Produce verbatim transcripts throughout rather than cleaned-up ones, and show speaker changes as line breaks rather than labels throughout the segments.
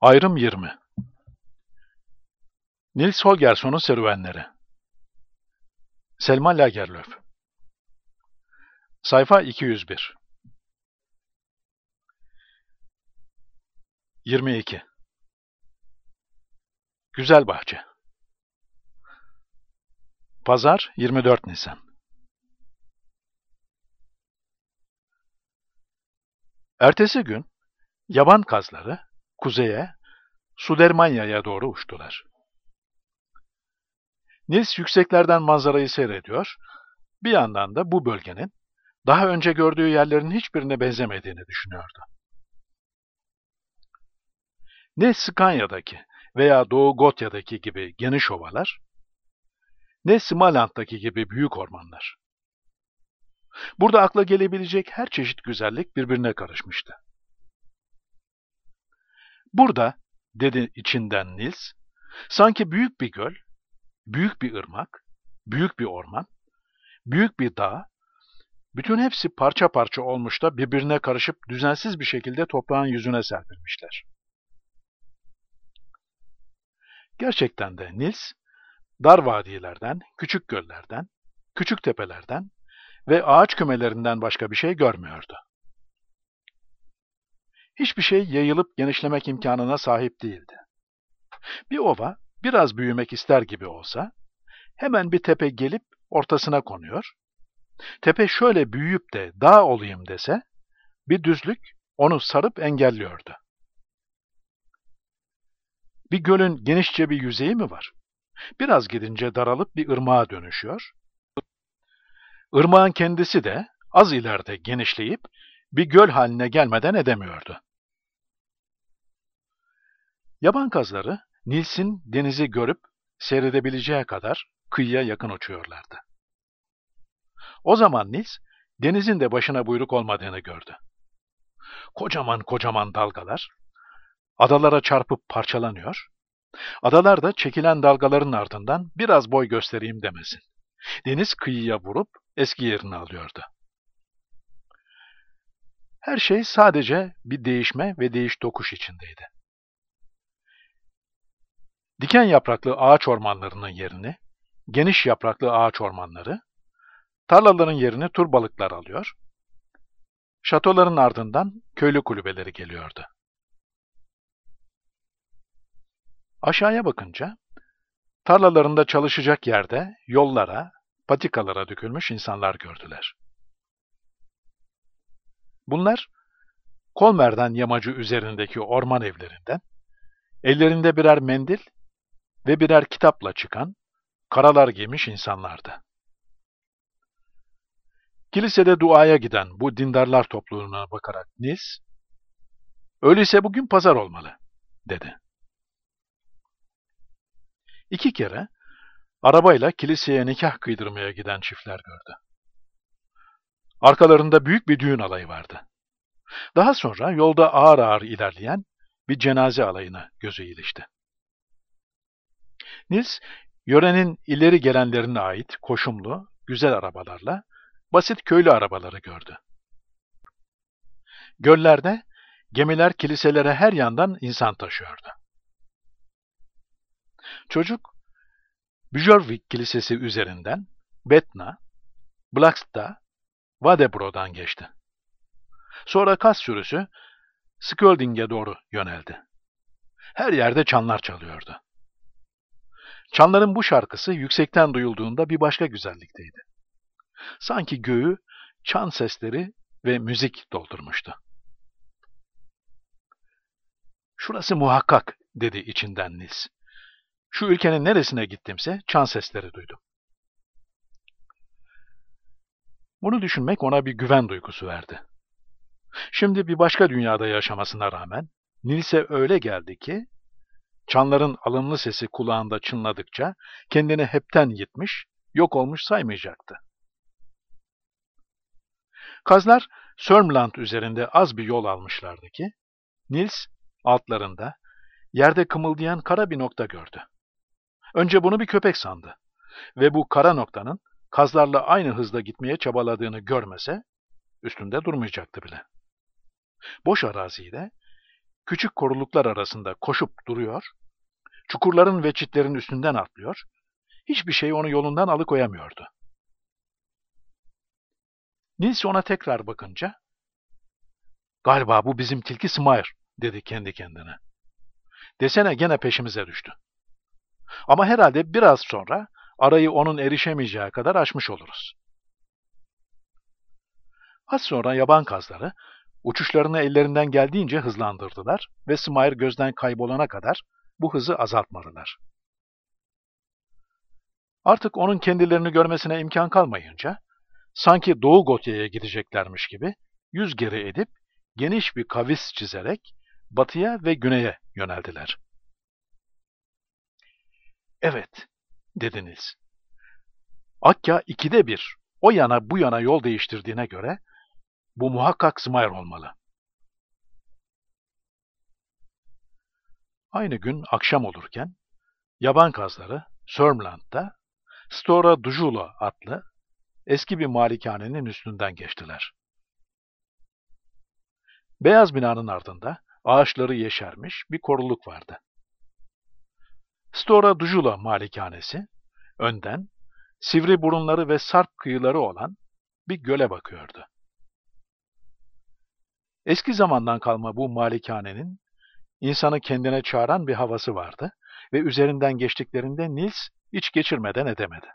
Ayrım yirmi. Nils Holgersson'un serüvenleri. Selma Lagerlöf. Sayfa iki yüz bir. yirmi iki. Güzel Bahçe. Pazar, yirmi dört Nisan. Ertesi gün yaban kazları kuzeye, Sudermanya'ya doğru uçtular. Nils yükseklerden manzarayı seyrediyor, bir yandan da bu bölgenin daha önce gördüğü yerlerin hiçbirine benzemediğini düşünüyordu. Ne Scania'daki veya Doğu Gotya'daki gibi geniş ovalar, ne Smaland'daki gibi büyük ormanlar. Burada akla gelebilecek her çeşit güzellik birbirine karışmıştı. Burada, dedi içinden Nils, sanki büyük bir göl, büyük bir ırmak, büyük bir orman, büyük bir dağ, bütün hepsi parça parça olmuş da birbirine karışıp düzensiz bir şekilde toprağın yüzüne serpilmişler. Gerçekten de Nils, dar vadilerden, küçük göllerden, küçük tepelerden ve ağaç kümelerinden başka bir şey görmüyordu. Hiçbir şey yayılıp genişlemek imkanına sahip değildi. Bir ova biraz büyümek ister gibi olsa, hemen bir tepe gelip ortasına konuyor. Tepe şöyle büyüyüp de dağ olayım dese, bir düzlük onu sarıp engelliyordu. Bir gölün genişçe bir yüzeyi mi var? Biraz gidince daralıp bir ırmağa dönüşüyor. Irmağın kendisi de az ileride genişleyip bir göl haline gelmeden edemiyordu. Yaban kazları Nils'in denizi görüp seyredebileceği kadar kıyıya yakın uçuyorlardı. O zaman Nils, denizin de başına buyruk olmadığını gördü. Kocaman kocaman dalgalar, adalara çarpıp parçalanıyor, adalar da çekilen dalgaların ardından biraz boy göstereyim demesin. Deniz kıyıya vurup eski yerini alıyordu. Her şey sadece bir değişme ve değiş tokuş içindeydi. Diken yapraklı ağaç ormanlarının yerini, geniş yapraklı ağaç ormanları, tarlaların yerini turbalıklar alıyor, şatoların ardından köylü kulübeleri geliyordu. Aşağıya bakınca, tarlalarında çalışacak yerde yollara, patikalara dökülmüş insanlar gördüler. Bunlar, Kolmer'den yamacı üzerindeki orman evlerinden, ellerinde birer mendil ve birer kitapla çıkan, karalar giymiş insanlardı. Kilisede duaya giden bu dindarlar topluluğuna bakarak Nils, "Öyleyse bugün pazar olmalı," dedi. İki kere arabayla kiliseye nikah kıydırmaya giden çiftler gördü. Arkalarında büyük bir düğün alayı vardı. Daha sonra yolda ağır ağır ilerleyen bir cenaze alayına gözü ilişti. Nils, yörenin ileri gelenlerine ait koşumlu, güzel arabalarla basit köylü arabaları gördü. Göllerde gemiler kiliselere her yandan insan taşıyordu. Çocuk, Björvik Kilisesi üzerinden Betna, Blakstad, Vadebro'dan geçti. Sonra kas sürüsü Skjolding'e doğru yöneldi. Her yerde çanlar çalıyordu. Çanların bu şarkısı yüksekten duyulduğunda bir başka güzellikteydi. Sanki göğü çan sesleri ve müzik doldurmuştu. "Şurası muhakkak," dedi içinden Nils. "Şu ülkenin neresine gittimse çan sesleri duydum." Bunu düşünmek ona bir güven duygusu verdi. Şimdi bir başka dünyada yaşamasına rağmen Nils'e öyle geldi ki, çanların alımlı sesi kulağında çınladıkça kendini hepten yitmiş, yok olmuş saymayacaktı. Kazlar Sörmland üzerinde az bir yol almışlardı ki, Nils altlarında yerde kımıldayan kara bir nokta gördü. Önce bunu bir köpek sandı ve bu kara noktanın kazlarla aynı hızda gitmeye çabaladığını görmese üstünde durmayacaktı bile. Boş arazide küçük koruluklar arasında koşup duruyor, çukurların ve çitlerin üstünden atlıyor, hiçbir şey onu yolundan alıkoyamıyordu. Nils ona tekrar bakınca, "Galiba bu bizim tilki Smayer," dedi kendi kendine. "Desene gene peşimize düştü. Ama herhalde biraz sonra arayı onun erişemeyeceği kadar aşmış oluruz." Az sonra yaban kazları uçuşlarını ellerinden geldiğince hızlandırdılar ve Smayer gözden kaybolana kadar bu hızı azaltmadılar. Artık onun kendilerini görmesine imkan kalmayınca, sanki Doğu Gotya'ya gideceklermiş gibi yüz geri edip geniş bir kavis çizerek batıya ve güneye yöneldiler. "Evet," dedi Nils. "Akya ikide bir o yana bu yana yol değiştirdiğine göre bu muhakkak Smayer olmalı." Aynı gün akşam olurken yaban kazları Sörmland'da Stora Dujula adlı eski bir malikanenin üstünden geçtiler. Beyaz binanın ardında ağaçları yeşermiş bir koruluk vardı. Stora Dujula malikanesi önden sivri burunları ve sarp kıyıları olan bir göle bakıyordu. Eski zamandan kalma bu malikanenin insanı kendine çağıran bir havası vardı ve üzerinden geçtiklerinde Nils hiç geçirmeden edemedi.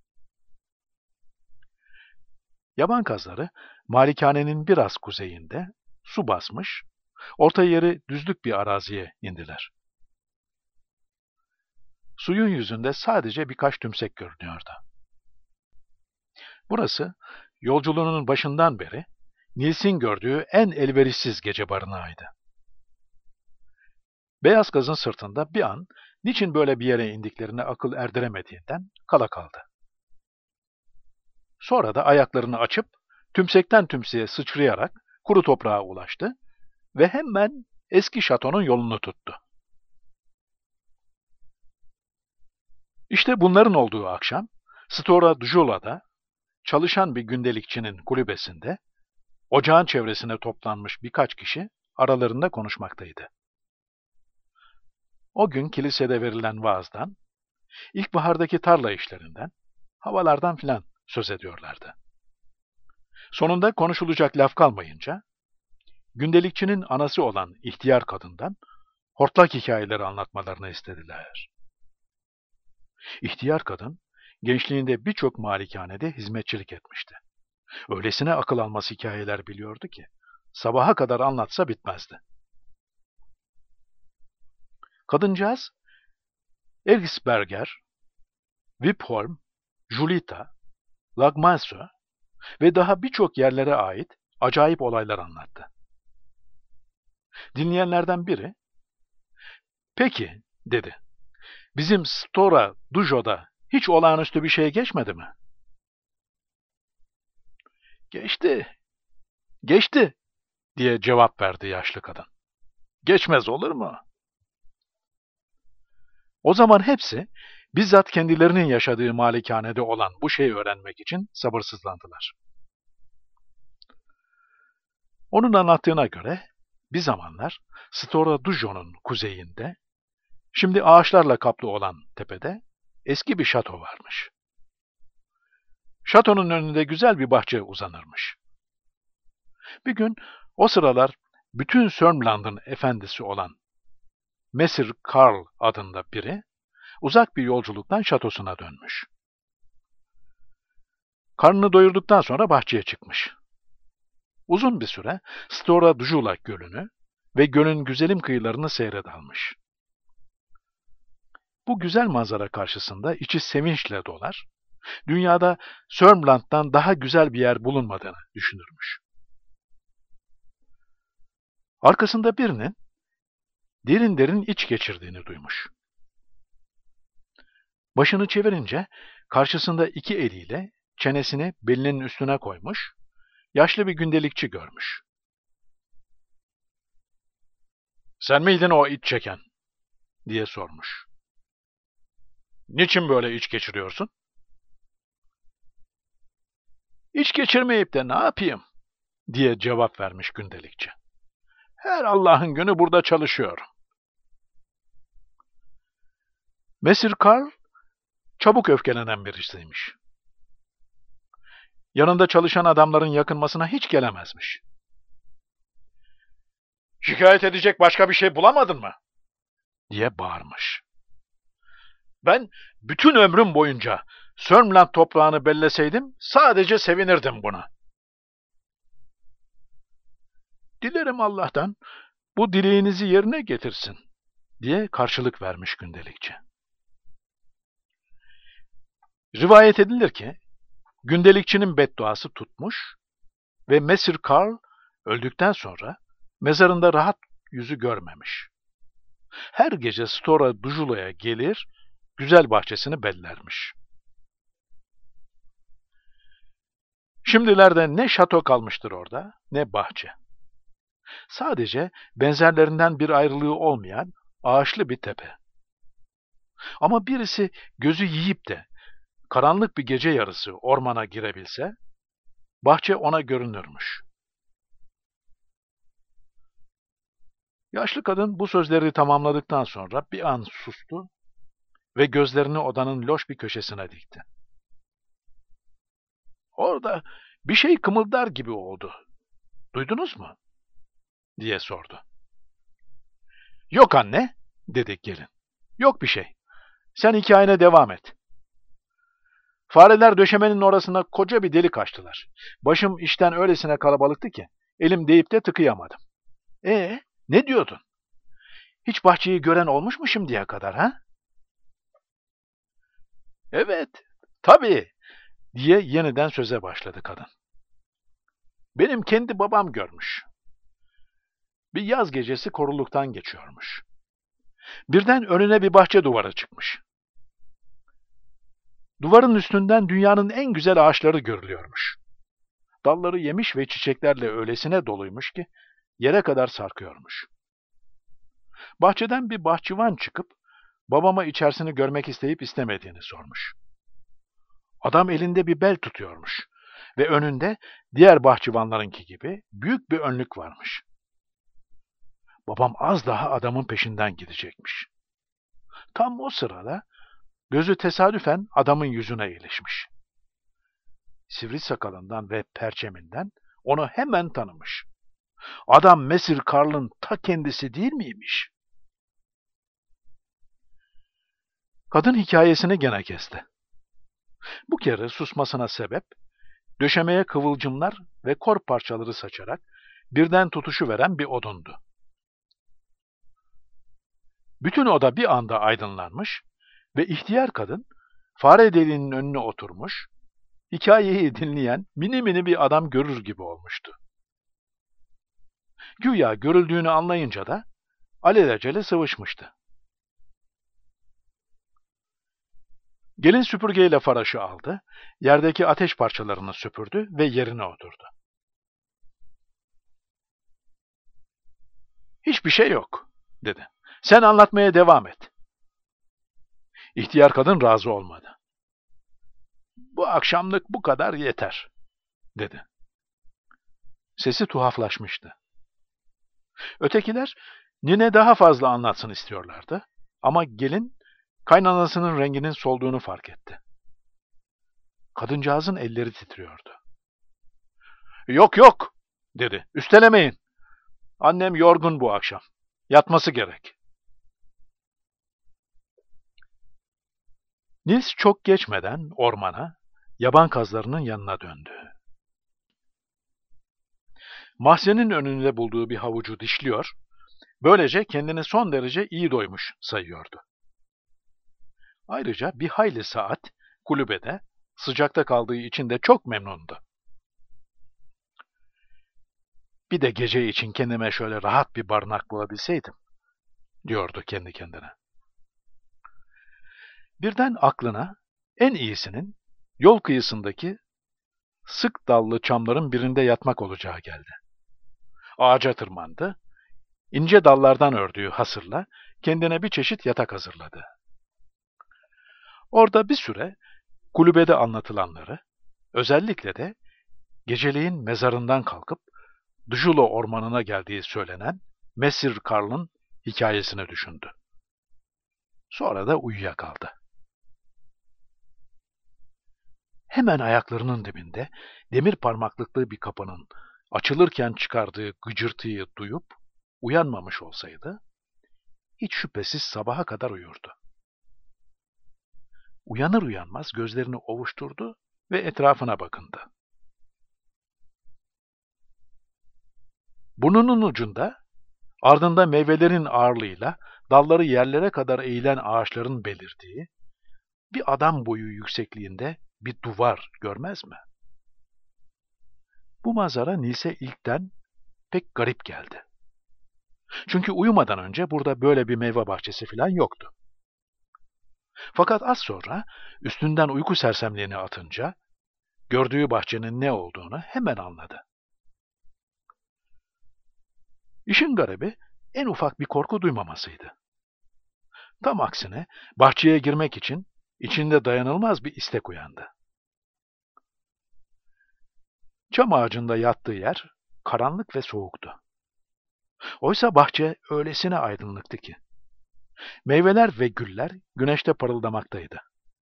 Yaban kazları malikanenin biraz kuzeyinde su basmış, orta yeri düzlük bir araziye indiler. Suyun yüzünde sadece birkaç tümsek görünüyordu. Burası yolculuğunun başından beri Nils'in gördüğü en elverişsiz gece barınağıydı. Beyaz kazın sırtında bir an niçin böyle bir yere indiklerine akıl erdiremediğinden kala kaldı. Sonra da ayaklarını açıp tümsekten tümseğe sıçrayarak kuru toprağa ulaştı ve hemen eski şatonun yolunu tuttu. İşte bunların olduğu akşam Stora Dujula'da çalışan bir gündelikçinin kulübesinde ocağın çevresine toplanmış birkaç kişi aralarında konuşmaktaydı. O gün kilisede verilen vaazdan, ilkbahardaki tarla işlerinden, havalardan filan söz ediyorlardı. Sonunda konuşulacak laf kalmayınca, gündelikçinin anası olan ihtiyar kadından hortlak hikayeleri anlatmalarını istediler. İhtiyar kadın, gençliğinde birçok malikanede hizmetçilik etmişti. Öylesine akıl almaz hikayeler biliyordu ki, sabaha kadar anlatsa bitmezdi. Kadıncağız, Elgisberger, Wipholm, Julita, Lagmanso ve daha birçok yerlere ait acayip olaylar anlattı. Dinleyenlerden biri, "Peki," dedi, "bizim Stora Dujo'da hiç olağanüstü bir şey geçmedi mi?" "Geçti, geçti," diye cevap verdi yaşlı kadın. "Geçmez olur mu?" O zaman hepsi bizzat kendilerinin yaşadığı malikanede olan bu şeyi öğrenmek için sabırsızlandılar. Onun anlattığına göre bir zamanlar Stora Dujo'nun kuzeyinde, şimdi ağaçlarla kaplı olan tepede eski bir şato varmış. Şatonun önünde güzel bir bahçe uzanırmış. Bir gün o sıralar bütün Sörmland'ın efendisi olan Mesir Karl adında biri uzak bir yolculuktan şatosuna dönmüş. Karnını doyurduktan sonra bahçeye çıkmış. Uzun bir süre Stora Dujula gölünü ve gölün güzelim kıyılarını seyre dalmış. Bu güzel manzara karşısında içi sevinçle dolar, dünyada Sörmland'dan daha güzel bir yer bulunmadığını düşünürmüş. Arkasında birinin derin derin iç geçirdiğini duymuş. Başını çevirince karşısında iki eliyle çenesini belinin üstüne koymuş, yaşlı bir gündelikçi görmüş. "Sen miydin o iç çeken?" diye sormuş. "Niçin böyle iç geçiriyorsun?" "İç geçirmeyip de ne yapayım?" diye cevap vermiş gündelikçi. Her Allah'ın günü burada çalışıyorum. Mesir Karl çabuk öfkelenen birisiymiş. Yanında çalışan adamların yakınmasına hiç gelemezmiş. "Şikayet edecek başka bir şey bulamadın mı?" diye bağırmış. "Ben bütün ömrüm boyunca Sörmland toprağını belleseydim sadece sevinirdim buna." "Dilerim Allah'tan bu dileğinizi yerine getirsin," diye karşılık vermiş gündelikçi. Rivayet edilir ki gündelikçinin bedduası tutmuş ve Mesir Karl öldükten sonra mezarında rahat yüzü görmemiş. Her gece Stora Dujula'ya gelir, güzel bahçesini bellermiş. Şimdilerde ne şato kalmıştır orada, ne bahçe. Sadece benzerlerinden bir ayrılığı olmayan ağaçlı bir tepe. Ama birisi gözü yiyip de karanlık bir gece yarısı ormana girebilse, bahçe ona görünürmüş. Yaşlı kadın bu sözleri tamamladıktan sonra bir an sustu ve gözlerini odanın loş bir köşesine dikti. "Orada bir şey kımıldar gibi oldu. Duydunuz mu?" diye sordu. "Yok anne," dedi gelin. "Yok bir şey. Sen hikayene devam et." "Fareler döşemenin orasına koca bir delik açtılar. Başım işten öylesine kalabalıktı ki elim değip de tıkayamadım." "Ee, ne diyordun? Hiç bahçeyi gören olmuş mu şimdiye kadar ha?" "Evet, tabii," diye yeniden söze başladı kadın. "Benim kendi babam görmüş. Bir yaz gecesi koruluktan geçiyormuş. Birden önüne bir bahçe duvarı çıkmış. Duvarın üstünden dünyanın en güzel ağaçları görülüyormuş. Dalları yemiş ve çiçeklerle öylesine doluymuş ki yere kadar sarkıyormuş. Bahçeden bir bahçıvan çıkıp babama içerisini görmek isteyip istemediğini sormuş. Adam elinde bir bel tutuyormuş ve önünde diğer bahçıvanlarınki gibi büyük bir önlük varmış. Babam az daha adamın peşinden gidecekmiş. Tam o sırada gözü tesadüfen adamın yüzüne ilişmiş. Sivri sakalından ve perçeminden onu hemen tanımış. Adam Mesir Karl'ın ta kendisi değil miymiş? Kadın hikayesini gene kesti. Bu kere susmasına sebep, döşemeye kıvılcımlar ve kor parçaları saçarak birden tutuşuveren bir odundu. Bütün oda bir anda aydınlanmış ve ihtiyar kadın fare deliğinin önüne oturmuş, hikayeyi dinleyen mini mini bir adam görür gibi olmuştu. Güya görüldüğünü anlayınca da alelacele sıvışmıştı. Gelin süpürgeyle faraşı aldı, yerdeki ateş parçalarını süpürdü ve yerine oturdu. "Hiçbir şey yok," dedi. "Sen anlatmaya devam et." İhtiyar kadın razı olmadı. "Bu akşamlık bu kadar yeter," dedi. Sesi tuhaflaşmıştı. Ötekiler nine daha fazla anlatsın istiyorlardı ama gelin kaynanasının renginin solduğunu fark etti. Kadıncağızın elleri titriyordu. "Yok yok," dedi. "Üstelemeyin. Annem yorgun bu akşam. Yatması gerek." Nils çok geçmeden ormana, yaban kazlarının yanına döndü. Mahzenin önünde bulduğu bir havucu dişliyor, böylece kendini son derece iyi doymuş sayıyordu. Ayrıca bir hayli saat kulübede, sıcakta kaldığı için de çok memnundu. "Bir de gece için kendime şöyle rahat bir barınak bulabilseydim," diyordu kendi kendine. Birden aklına en iyisinin yol kıyısındaki sık dallı çamların birinde yatmak olacağı geldi. Ağaca tırmandı, ince dallardan ördüğü hasırla kendine bir çeşit yatak hazırladı. Orada bir süre kulübede anlatılanları, özellikle de geceleyin mezarından kalkıp Dujula ormanına geldiği söylenen Messrs Karl'ın hikayesini düşündü. Sonra da uyuyakaldı. Hemen ayaklarının dibinde demir parmaklıklı bir kapının açılırken çıkardığı gıcırtıyı duyup uyanmamış olsaydı, hiç şüphesiz sabaha kadar uyurdu. Uyanır uyanmaz gözlerini ovuşturdu ve etrafına bakındı. Burnunun ucunda, ardında meyvelerin ağırlığıyla dalları yerlere kadar eğilen ağaçların belirdiği, bir adam boyu yüksekliğinde bir duvar görmez mi? Bu manzara Nils'e ilkten pek garip geldi. Çünkü uyumadan önce burada böyle bir meyve bahçesi falan yoktu. Fakat az sonra üstünden uyku sersemliğini atınca, gördüğü bahçenin ne olduğunu hemen anladı. İşin garibi en ufak bir korku duymamasıydı. Tam aksine bahçeye girmek için içinde dayanılmaz bir istek uyandı. Çam ağacında yattığı yer karanlık ve soğuktu. Oysa bahçe öylesine aydınlıktı ki, meyveler ve güller güneşte parıldamaktaydı.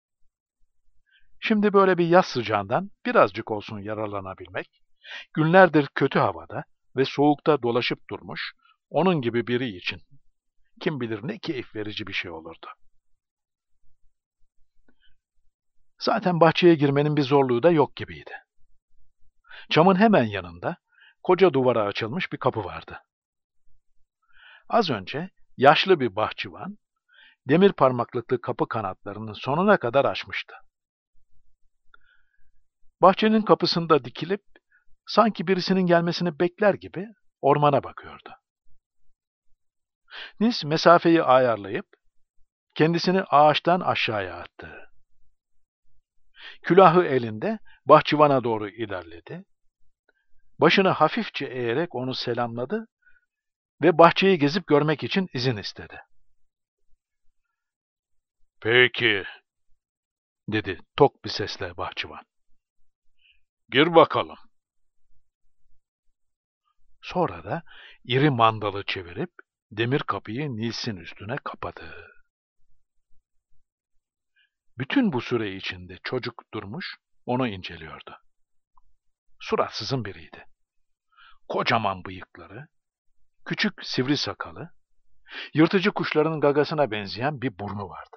Şimdi böyle bir yaz sıcağından birazcık olsun yararlanabilmek, günlerdir kötü havada ve soğukta dolaşıp durmuş, onun gibi biri için kim bilir ne keyif verici bir şey olurdu. Zaten bahçeye girmenin bir zorluğu da yok gibiydi. Çamın hemen yanında koca duvara açılmış bir kapı vardı. Az önce yaşlı bir bahçıvan, demir parmaklıklı kapı kanatlarının sonuna kadar açmıştı. Bahçenin kapısında dikilip, sanki birisinin gelmesini bekler gibi ormana bakıyordu. Nils mesafeyi ayarlayıp, kendisini ağaçtan aşağıya attı. Külahı elinde bahçıvana doğru ilerledi. Başını hafifçe eğerek onu selamladı ve bahçeyi gezip görmek için izin istedi. "Peki," dedi tok bir sesle bahçıvan. "Gir bakalım." Sonra da iri mandalı çevirip demir kapıyı Nils'in üstüne kapadı. Bütün bu süre içinde çocuk durmuş, onu inceliyordu. Suratsızın biriydi. Kocaman bıyıkları, küçük sivri sakalı, yırtıcı kuşların gagasına benzeyen bir burnu vardı.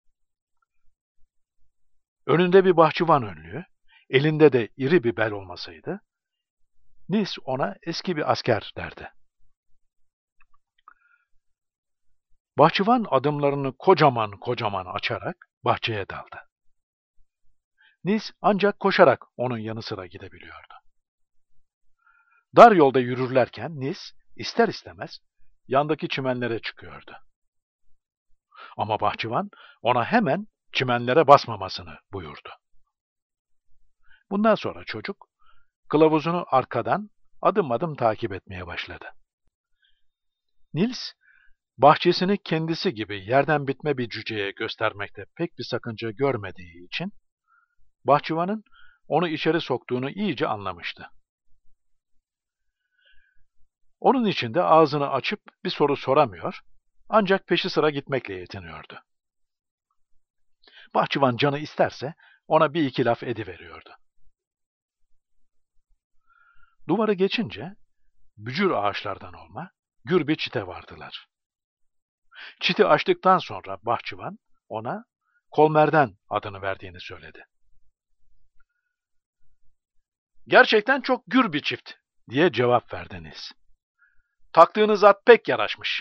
Önünde bir bahçıvan önlüğü, elinde de iri bir bel olmasaydı, Nils ona eski bir asker derdi. Bahçıvan adımlarını kocaman kocaman açarak bahçeye daldı. Nils ancak koşarak onun yanı sıra gidebiliyordu. Dar yolda yürürlerken Nils ister istemez yandaki çimenlere çıkıyordu. Ama bahçıvan ona hemen çimenlere basmamasını buyurdu. Bundan sonra çocuk kılavuzunu arkadan adım adım takip etmeye başladı. Nils, bahçesini kendisi gibi yerden bitme bir cüceye göstermekte pek bir sakınca görmediği için, bahçıvanın onu içeri soktuğunu iyice anlamıştı. Onun için de ağzını açıp bir soru soramıyor, ancak peşi sıra gitmekle yetiniyordu. Bahçıvan canı isterse ona bir iki laf ediveriyordu. Duvarı geçince bücür ağaçlardan olma gür bir çite vardılar. Çiti açtıktan sonra bahçıvan ona Kolmer'den adını verdiğini söyledi. "Gerçekten çok gür bir çift," diye cevap verdi Nils. "Taktığınız at pek yaraşmış."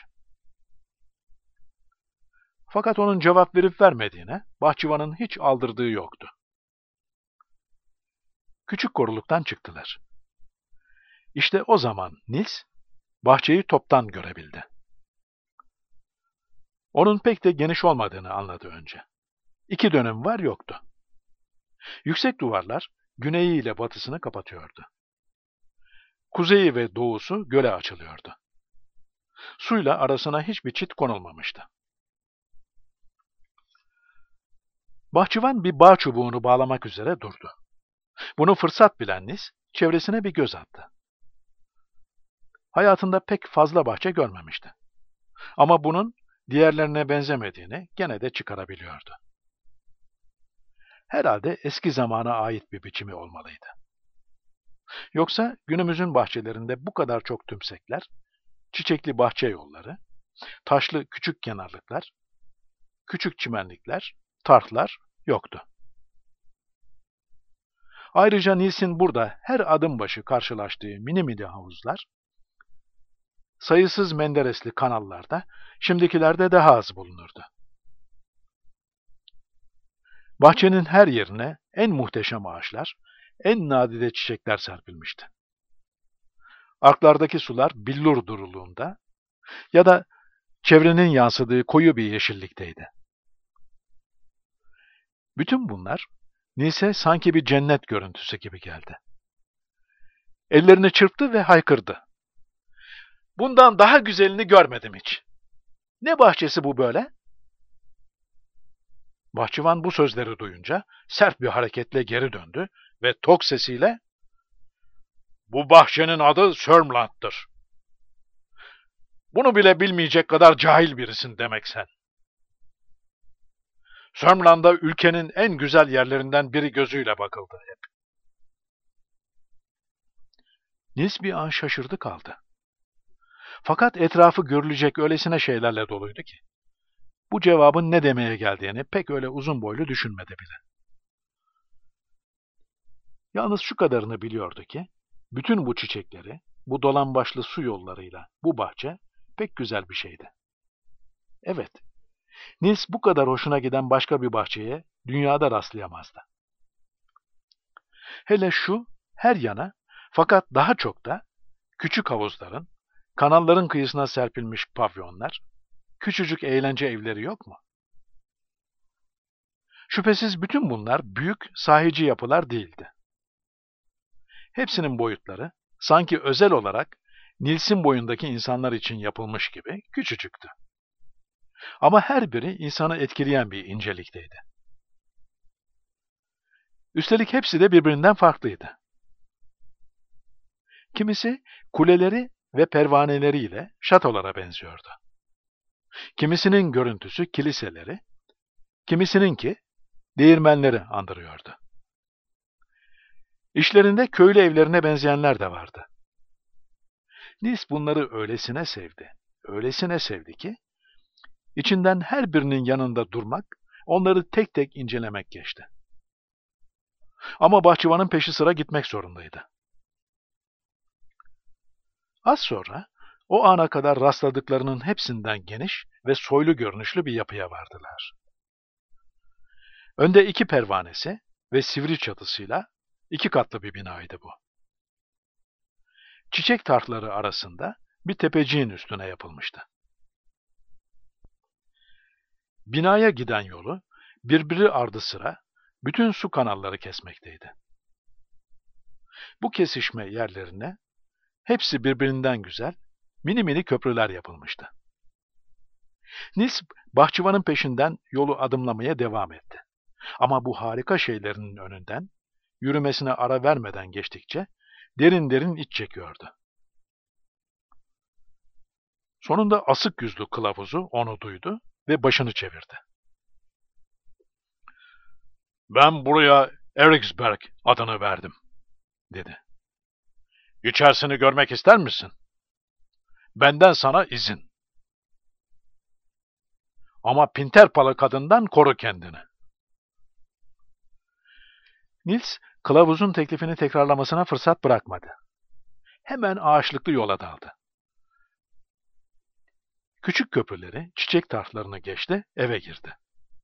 Fakat onun cevap verip vermediğine bahçıvanın hiç aldırdığı yoktu. Küçük koruluktan çıktılar. İşte o zaman Nils bahçeyi toptan görebildi. Onun pek de geniş olmadığını anladı önce. İki dönüm var yoktu. Yüksek duvarlar güneyi ile batısını kapatıyordu. Kuzeyi ve doğusu göle açılıyordu. Suyla arasına hiçbir çit konulmamıştı. Bahçıvan bir bağ çubuğunu bağlamak üzere durdu. Bunu fırsat bilen Nils çevresine bir göz attı. Hayatında pek fazla bahçe görmemişti. Ama bunun diğerlerine benzemediğini gene de çıkarabiliyordu. Herhalde eski zamana ait bir biçimi olmalıydı. Yoksa günümüzün bahçelerinde bu kadar çok tümsekler, çiçekli bahçe yolları, taşlı küçük kenarlıklar, küçük çimenlikler, tarhlar yoktu. Ayrıca Nils'in burada her adım başı karşılaştığı mini mini havuzlar, sayısız menderesli kanallarda şimdikilerde daha az bulunurdu. Bahçenin her yerine en muhteşem ağaçlar, en nadide çiçekler serpilmişti. Arklardaki sular billur duruluğunda ya da çevrenin yansıdığı koyu bir yeşillikteydi. Bütün bunlar Nils'e sanki bir cennet görüntüsü gibi geldi. Ellerini çırptı ve haykırdı. "Bundan daha güzelini görmedim hiç. Ne bahçesi bu böyle?" Bahçıvan bu sözleri duyunca sert bir hareketle geri döndü ve tok sesiyle "Bu bahçenin adı Sörmland'dır. Bunu bile bilmeyecek kadar cahil birisin demek sen. Sörmland'a ülkenin en güzel yerlerinden biri gözüyle bakıldı hep." Nils bir an şaşırdı kaldı. Fakat etrafı görülecek öylesine şeylerle doluydu ki, bu cevabın ne demeye geldiğini pek öyle uzun boylu düşünmedi bile. Yalnız şu kadarını biliyordu ki, bütün bu çiçekleri, bu dolambaçlı su yollarıyla bu bahçe pek güzel bir şeydi. Evet, Nils bu kadar hoşuna giden başka bir bahçeye dünyada rastlayamazdı. Hele şu her yana, fakat daha çok da küçük havuzların, kanalların kıyısına serpilmiş pavyonlar, küçücük eğlence evleri yok mu? Şüphesiz bütün bunlar büyük, sahici yapılar değildi. Hepsinin boyutları sanki özel olarak Nils'in boyundaki insanlar için yapılmış gibi küçücüktü. Ama her biri insanı etkileyen bir incelikteydi. Üstelik hepsi de birbirinden farklıydı. Kimisi kuleleri ve pervaneleriyle şatolara benziyordu. Kimisinin görüntüsü kiliseleri, kimisininki değirmenleri andırıyordu. İşlerinde köylü evlerine benzeyenler de vardı. Nils bunları öylesine sevdi, öylesine sevdi ki, içinden her birinin yanında durmak, onları tek tek incelemek geçti. Ama bahçıvanın peşi sıra gitmek zorundaydı. Az sonra, o ana kadar rastladıklarının hepsinden geniş ve soylu görünüşlü bir yapıya vardılar. Önde iki pervanesi ve sivri çatısıyla iki katlı bir binaydı bu. Çiçek tarhları arasında bir tepeciğin üstüne yapılmıştı. Binaya giden yolu birbiri ardı sıra bütün su kanalları kesmekteydi. Bu kesişme yerlerine hepsi birbirinden güzel mini mini köprüler yapılmıştı. Nils bahçıvanın peşinden yolu adımlamaya devam etti. Ama bu harika şeylerin önünden yürümesine ara vermeden geçtikçe derin derin iç çekiyordu. Sonunda asık yüzlü kılavuzu onu duydu ve başını çevirdi. "Ben buraya Eriksberg adını verdim," dedi. "İçerisini görmek ister misin? Benden sana izin. Ama Pinterpalı kadından koru kendini." Nils, kılavuzun teklifini tekrarlamasına fırsat bırakmadı. Hemen ağaçlıklı yola daldı. Küçük köprüleri, çiçek tarhlarını geçti, eve girdi.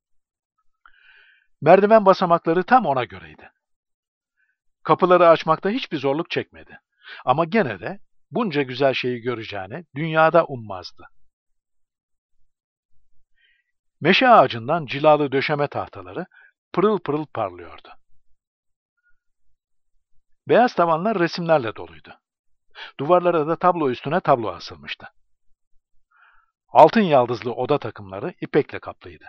Merdiven basamakları tam ona göreydi. Kapıları açmakta hiçbir zorluk çekmedi. Ama gene de bunca güzel şeyi göreceğini dünyada ummazdı. Meşe ağacından cilalı döşeme tahtaları pırıl pırıl parlıyordu. Beyaz tavanlar resimlerle doluydu. Duvarlara da tablo üstüne tablo asılmıştı. Altın yaldızlı oda takımları ipekle kaplıydı.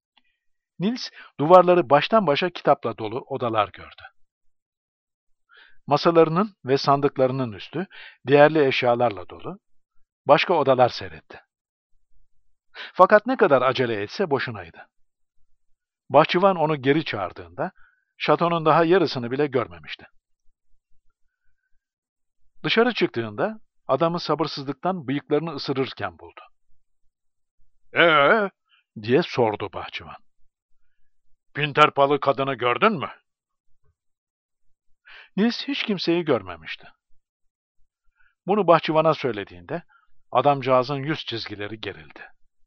Nils duvarları baştan başa kitapla dolu odalar gördü. Masalarının ve sandıklarının üstü değerli eşyalarla dolu, başka odalar seyretti. Fakat ne kadar acele etse boşunaydı. Bahçıvan onu geri çağırdığında, şatonun daha yarısını bile görmemişti. Dışarı çıktığında, adamı sabırsızlıktan bıyıklarını ısırırken buldu. ''Ee?'' diye sordu bahçıvan. ''Pinterpalı kadını gördün mü?'' Nils hiç kimseyi görmemişti. Bunu bahçıvana söylediğinde, adamcağızın yüz çizgileri gerildi.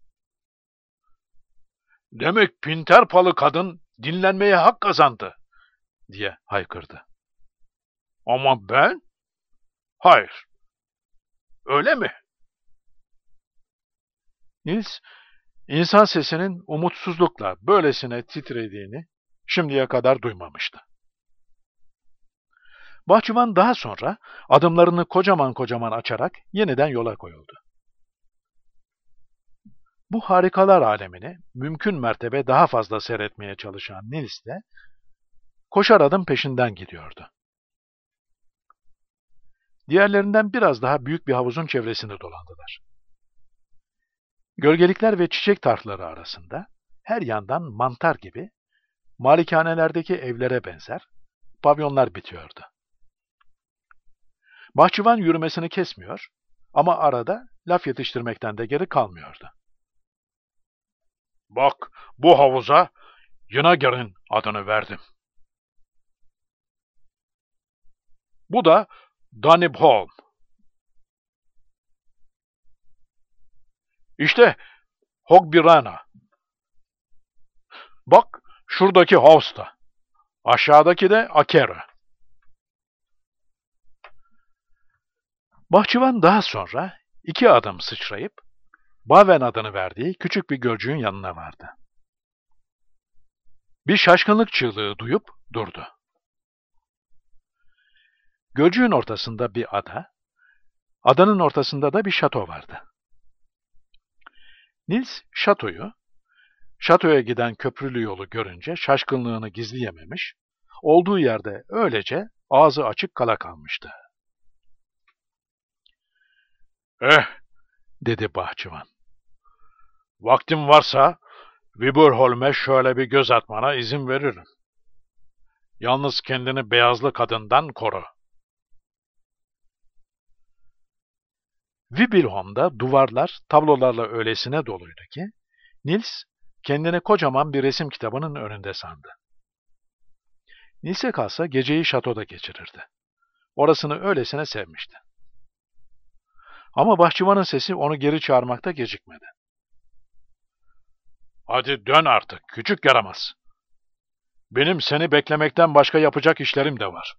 ''Demek Pinterpalı kadın dinlenmeye hak kazandı!'' diye haykırdı. ''Ama ben? Hayır. Öyle mi?'' Nils, insan sesinin umutsuzlukla böylesine titrediğini şimdiye kadar duymamıştı. Bahçıvan daha sonra adımlarını kocaman kocaman açarak yeniden yola koyuldu. Bu harikalar alemini mümkün mertebe daha fazla seyretmeye çalışan Nils de koşar adım peşinden gidiyordu. Diğerlerinden biraz daha büyük bir havuzun çevresini dolandılar. Gölgelikler ve çiçek tarhları arasında her yandan mantar gibi malikanelerdeki evlere benzer pavyonlar bitiyordu. Bahçıvan yürümesini kesmiyor ama arada laf yetiştirmekten de geri kalmıyordu. ''Bak, bu havuza Yınager'in adını verdim. Bu da Danibholm. İşte Hogbirana. Bak, şuradaki havuzda. Aşağıdaki de Akera.'' Bahçıvan daha sonra iki adım sıçrayıp Baven adını verdiği küçük bir gölcüğün yanına vardı. Bir şaşkınlık çığlığı duyup durdu. Gölcüğün ortasında bir ada, adanın ortasında da bir şato vardı. Nils şatoyu, şatoya giden köprülü yolu görünce şaşkınlığını gizleyememiş, olduğu yerde öylece ağzı açık kala kalmıştı. ''Eh'' dedi bahçıvan. ''Vaktim varsa Viborholm'e şöyle bir göz atmana izin veririm. Yalnız kendini beyazlı kadından koru.'' Viborholm'da duvarlar tablolarla öylesine doluydu ki, Nils kendini kocaman bir resim kitabının önünde sandı. Nils'e kalsa geceyi şatoda geçirirdi. Orasını öylesine sevmişti. Ama bahçıvanın sesi onu geri çağırmakta gecikmedi. ''Hadi dön artık, küçük yaramaz. Benim seni beklemekten başka yapacak işlerim de var.''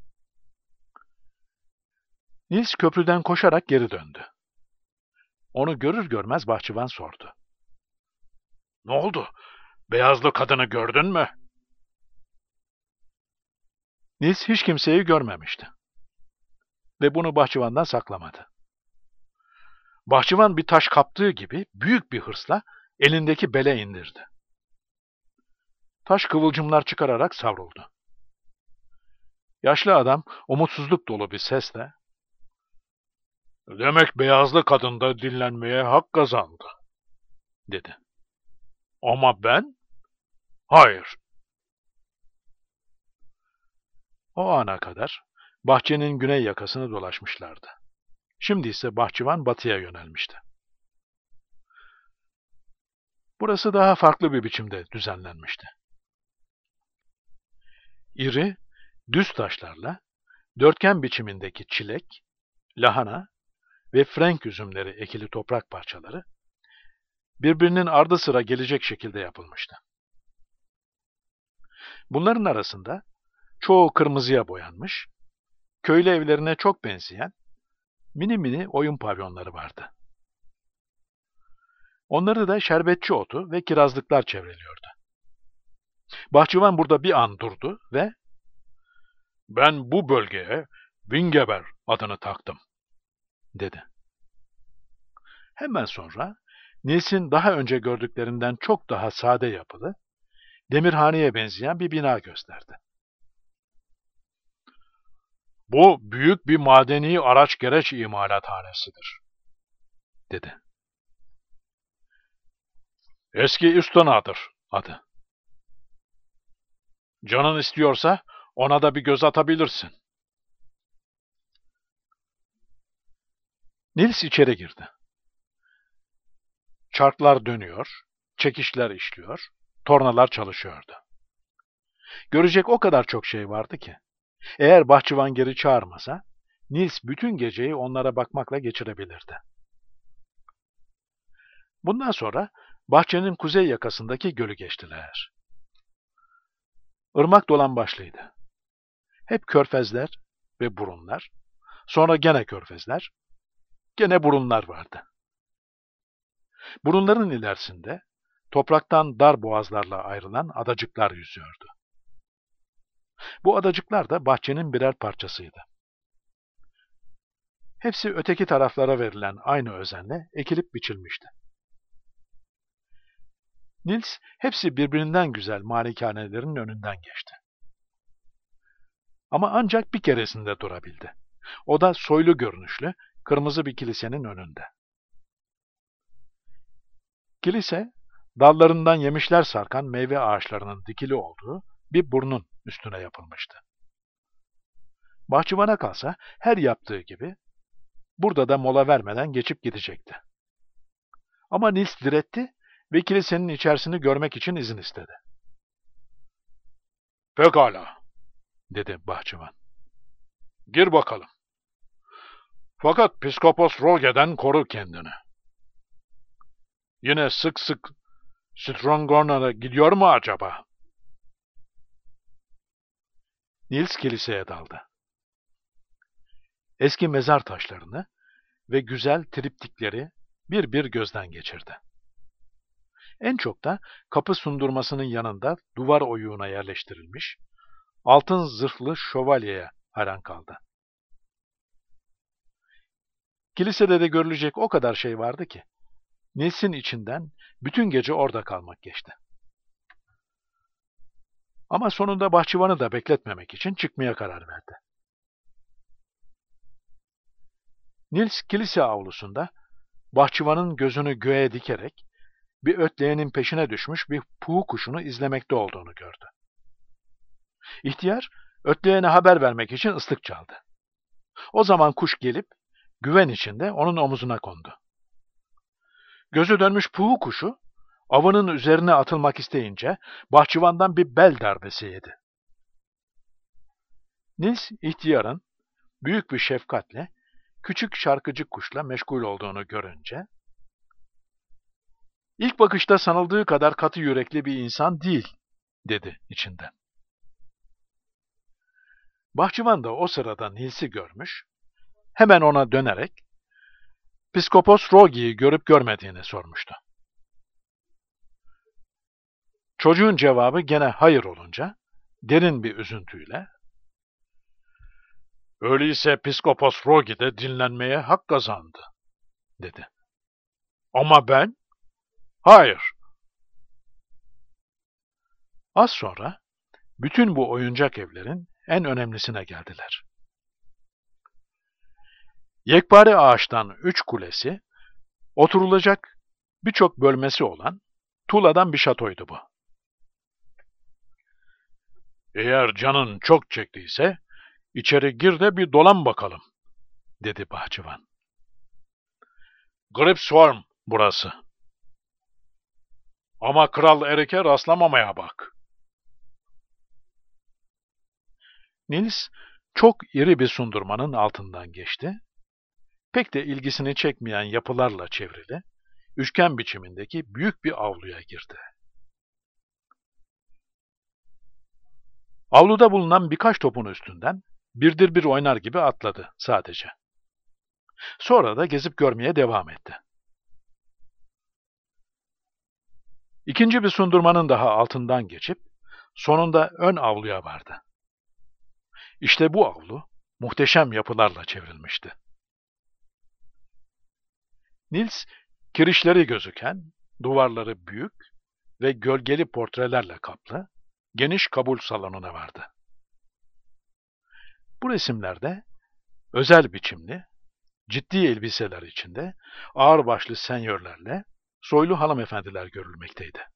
Nils köprüden koşarak geri döndü. Onu görür görmez bahçıvan sordu. ''Ne oldu? Beyazlı kadını gördün mü?'' Nils hiç kimseyi görmemişti. Ve bunu bahçıvandan saklamadı. Bahçıvan bir taş kaptığı gibi büyük bir hırsla elindeki bele indirdi. Taş kıvılcımlar çıkararak savruldu. Yaşlı adam umutsuzluk dolu bir sesle ''Demek beyazlı kadın da dinlenmeye hak kazandı.'' dedi. ''Ama ben? Hayır.'' O ana kadar bahçenin güney yakasını dolaşmışlardı. Şimdi ise bahçıvan batıya yönelmişti. Burası daha farklı bir biçimde düzenlenmişti. İri, düz taşlarla dörtgen biçimindeki çilek, lahana ve frenk üzümleri ekili toprak parçaları birbirinin ardı sıra gelecek şekilde yapılmıştı. Bunların arasında çoğu kırmızıya boyanmış, köylü evlerine çok benzeyen mini mini oyun pavyonları vardı. Onları da şerbetçi otu ve kirazlıklar çevreliyordu. Bahçıvan burada bir an durdu ve ''Ben bu bölgeye Wingeber adını taktım.'' dedi. Hemen sonra Nils'in daha önce gördüklerinden çok daha sade yapılı, demirhaneye benzeyen bir bina gösterdi. Bu büyük bir madeni araç gereç imalathanesidir, dedi. Eski Üstanadır adı. Canın istiyorsa ona da bir göz atabilirsin. Nils içeri girdi. Çarklar dönüyor, çekişler işliyor, tornalar çalışıyordu. Görecek o kadar çok şey vardı ki, eğer bahçıvan geri çağırmasa, Nils bütün geceyi onlara bakmakla geçirebilirdi. Bundan sonra bahçenin kuzey yakasındaki gölü geçtiler. Irmak dolambaçlıydı. Hep körfezler ve burunlar, sonra gene körfezler, gene burunlar vardı. Burunların ilerisinde topraktan dar boğazlarla ayrılan adacıklar yüzüyordu. Bu adacıklar da bahçenin birer parçasıydı. Hepsi öteki taraflara verilen aynı özenle ekilip biçilmişti. Nils hepsi birbirinden güzel malikanelerin önünden geçti. Ama ancak bir keresinde durabildi. O da soylu görünüşlü, kırmızı bir kilisenin önünde. Kilise, dallarından yemişler sarkan meyve ağaçlarının dikili olduğu bir burnun üstüne yapılmıştı. Bahçıvana kalsa her yaptığı gibi burada da mola vermeden geçip gidecekti. Ama Nils diretti ve kilisenin içerisini görmek için izin istedi. Pekala, dedi bahçıvan. Gir bakalım. Fakat Piskopos Roge'den koru kendini. Yine sık sık Strongorn'a gidiyor mu acaba? Nils kiliseye daldı. Eski mezar taşlarını ve güzel triptikleri bir bir gözden geçirdi. En çok da kapı sundurmasının yanında duvar oyuğuna yerleştirilmiş altın zırhlı şövalyeye hayran kaldı. Kilisede de görülecek o kadar şey vardı ki, Nils'in içinden bütün gece orada kalmak geçti. Ama sonunda bahçıvanı da bekletmemek için çıkmaya karar verdi. Nils kilise avlusunda bahçıvanın gözünü göğe dikerek bir ötleyenin peşine düşmüş bir puğu kuşunu izlemekte olduğunu gördü. İhtiyar, ötleyene haber vermek için ıslık çaldı. O zaman kuş gelip, güven içinde onun omuzuna kondu. Gözü dönmüş puğu kuşu, avının üzerine atılmak isteyince bahçıvandan bir bel darbesi yedi. Nils, ihtiyarın büyük bir şefkatle küçük şarkıcı kuşla meşgul olduğunu görünce, İlk bakışta sanıldığı kadar katı yürekli bir insan değil, dedi içinden. Bahçıvan da o sırada Nils'i görmüş, hemen ona dönerek, Piskopos Rogi'yi görüp görmediğini sormuştu. Çocuğun cevabı gene hayır olunca, derin bir üzüntüyle, öyleyse Piskopos Rogi de dinlenmeye hak kazandı, dedi. Ama ben? Hayır. Az sonra, bütün bu oyuncak evlerin en önemlisine geldiler. Yekpare ağaçtan üç kulesi, oturulacak birçok bölmesi olan tuğladan bir şatoydu bu. Eğer canın çok çektiyse, içeri gir de bir dolan bakalım, dedi bahçıvan. Gripsworm burası. Ama Kral Erik'e rastlamamaya bak. Nils çok iri bir sundurmanın altından geçti. Pek de ilgisini çekmeyen yapılarla çevrili, üçgen biçimindeki büyük bir avluya girdi. Avluda bulunan birkaç topun üstünden birdir bir oynar gibi atladı sadece. Sonra da gezip görmeye devam etti. İkinci bir sundurmanın daha altından geçip sonunda ön avluya vardı. İşte bu avlu muhteşem yapılarla çevrilmişti. Nils, kirişleri gözüken, duvarları büyük ve gölgeli portrelerle kaplı, geniş kabul salonuna vardı. Bu resimlerde özel biçimli, ciddi elbiseler içinde ağırbaşlı senyörlerle soylu hanımefendiler görülmekteydi.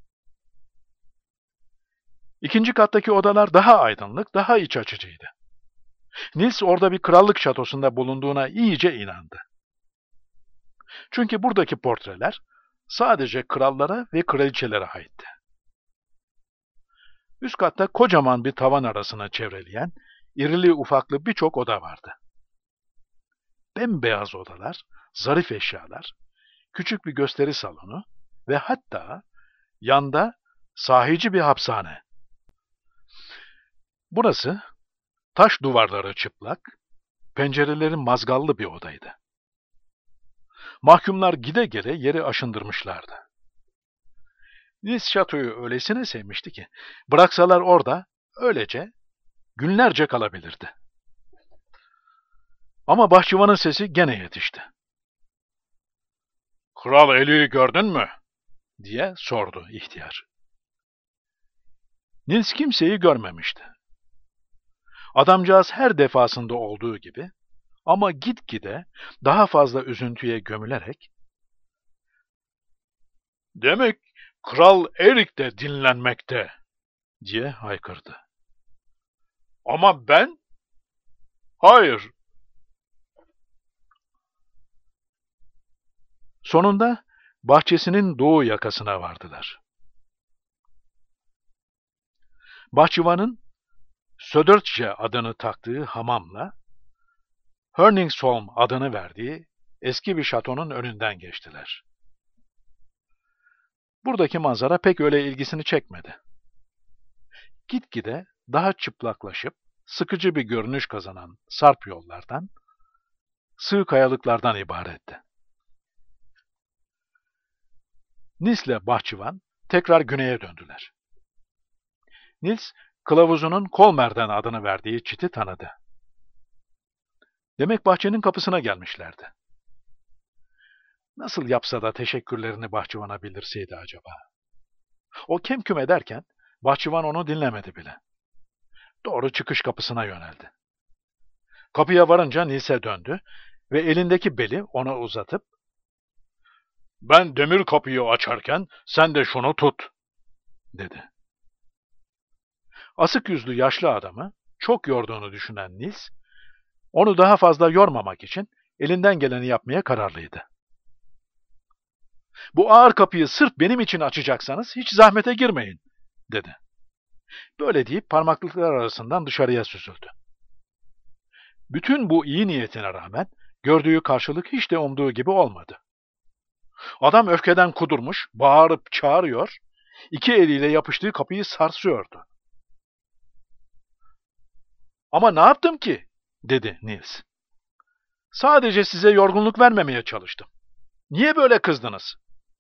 İkinci kattaki odalar daha aydınlık, daha iç açıcıydı. Nils orada bir krallık şatosunda bulunduğuna iyice inandı. Çünkü buradaki portreler sadece krallara ve kraliçelere aitti. Üst katta kocaman bir tavan arasına çevreleyen, irili ufaklı birçok oda vardı. Bembeyaz odalar, zarif eşyalar, küçük bir gösteri salonu ve hatta yanda sahici bir hapishane. Burası taş duvarları çıplak, pencereleri mazgallı bir odaydı. Mahkumlar gide gele yeri aşındırmışlardı. Nils şatoyu öylesine sevmişti ki, bıraksalar orada öylece günlerce kalabilirdi. Ama bahçıvanın sesi gene yetişti. "Kral Eli'yi gördün mü?" diye sordu ihtiyar. Nils kimseyi görmemişti. Adamcağız her defasında olduğu gibi ama gitgide daha fazla üzüntüye gömülerek "Demek Kral Erik de dinlenmekte," diye haykırdı. "Ama ben? Hayır." Sonunda bahçesinin doğu yakasına vardılar. Bahçıvanın Södertje adını taktığı hamamla Hörningsholm adını verdiği eski bir şatonun önünden geçtiler. Buradaki manzara pek öyle ilgisini çekmedi. Gitgide daha çıplaklaşıp sıkıcı bir görünüş kazanan sarp yollardan, sığ kayalıklardan ibaretti. Nils'le bahçıvan tekrar güneye döndüler. Nils, kılavuzunun Kolmer'den adını verdiği çiti tanıdı. Demek bahçenin kapısına gelmişlerdi. Nasıl yapsa da teşekkürlerini bahçıvana bildirseydi acaba? O kem küm ederken bahçıvan onu dinlemedi bile. Doğru çıkış kapısına yöneldi. Kapıya varınca Nils'e döndü ve elindeki beli ona uzatıp "Ben demir kapıyı açarken sen de şunu tut," dedi. Asık yüzlü yaşlı adamı çok yorduğunu düşünen Nils, onu daha fazla yormamak için elinden geleni yapmaya kararlıydı. "Bu ağır kapıyı sırf benim için açacaksanız hiç zahmete girmeyin," dedi. Böyle deyip parmaklıklar arasından dışarıya süzüldü. Bütün bu iyi niyetine rağmen gördüğü karşılık hiç de umduğu gibi olmadı. Adam öfkeden kudurmuş, bağırıp çağırıyor, iki eliyle yapıştığı kapıyı sarsıyordu. "Ama ne yaptım ki?" dedi Nils. "Sadece size yorgunluk vermemeye çalıştım. Niye böyle kızdınız?"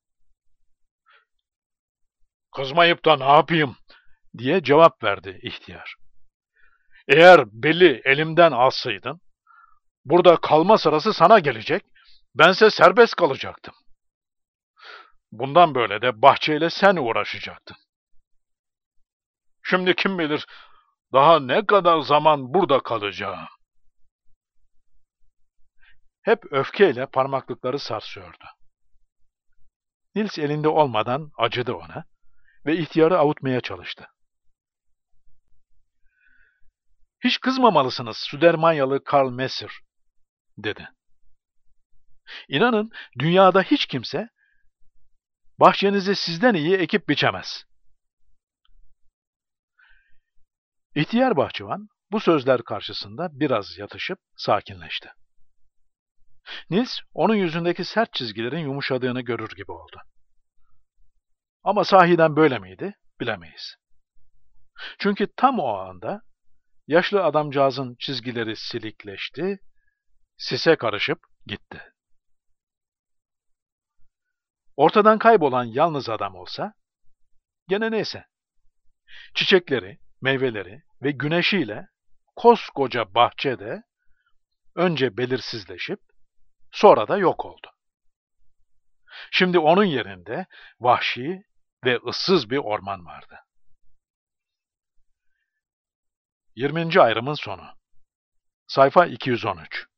"Kızmayıp da ne yapayım?" diye cevap verdi ihtiyar. "Eğer beli elimden alsaydın, burada kalma sırası sana gelecek, bense serbest kalacaktım. Bundan böyle de bahçeyle sen uğraşacaktın. Şimdi kim bilir daha ne kadar zaman burada kalacağım." Hep öfkeyle parmaklıkları sarsıyordu. Nils elinde olmadan acıdı ona ve ihtiyarı avutmaya çalıştı. "Hiç kızmamalısınız Südermanyalı Karl Messer," dedi. "İnanın dünyada hiç kimse bahçenizi sizden iyi ekip biçemez." İhtiyar bahçıvan bu sözler karşısında biraz yatışıp sakinleşti. Nils onun yüzündeki sert çizgilerin yumuşadığını görür gibi oldu. Ama sahiden böyle miydi bilemeyiz. Çünkü tam o anda yaşlı adamcağızın çizgileri silikleşti, sise karışıp gitti. Ortadan kaybolan yalnız adam olsa, gene neyse. Çiçekleri, meyveleri ve güneşiyle koskoca bahçede önce belirsizleşip sonra da yok oldu. Şimdi onun yerinde vahşi ve ıssız bir orman vardı. yirminci ayrımın sonu. Sayfa iki yüz on üç.